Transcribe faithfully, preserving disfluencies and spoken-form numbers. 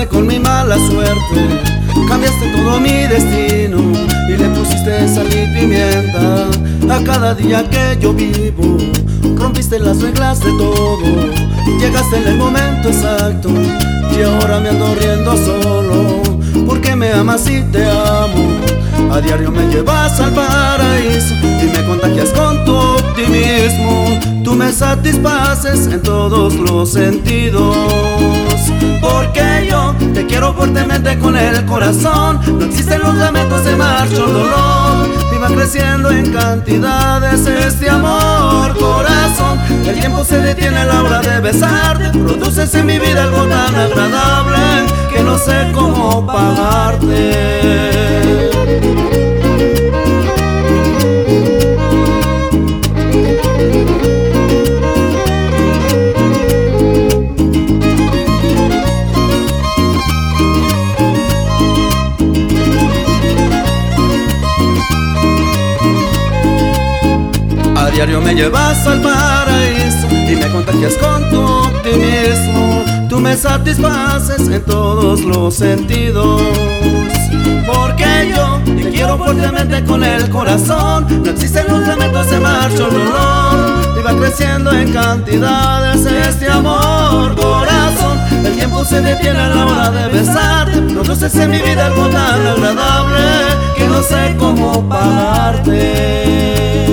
acabaste con mi mala suerte, cambiaste todo mi destino y le pusiste sal y pimienta a cada día que yo vivo. Rompiste las reglas de todo, llegaste en el momento exacto y ahora me ando riendo solo, porque me amas y te amo. A diario me llevas al paraíso y me contagias con tu optimismo. Tú me satisfaces en todos los sentidos, porque yo te quiero fuertemente con el corazón. No existen los lamentos de marcha o dolor, y va creciendo en cantidades este amor, corazón. El tiempo se detiene a la hora de besarte, produces en mi vida algo tan agradable que no sé cómo pagarte. A diario me llevas al paraíso y me contagias con tu optimismo. Tú me satisfaces en todos los sentidos, porque yo te quiero fuertemente con el corazón. No existen los lamentos de marcha o dolor, y va creciendo en cantidades este amor, corazón. El tiempo se detiene a la hora de besarte, produces en mi vida algo tan agradable que no sé cómo pagarte.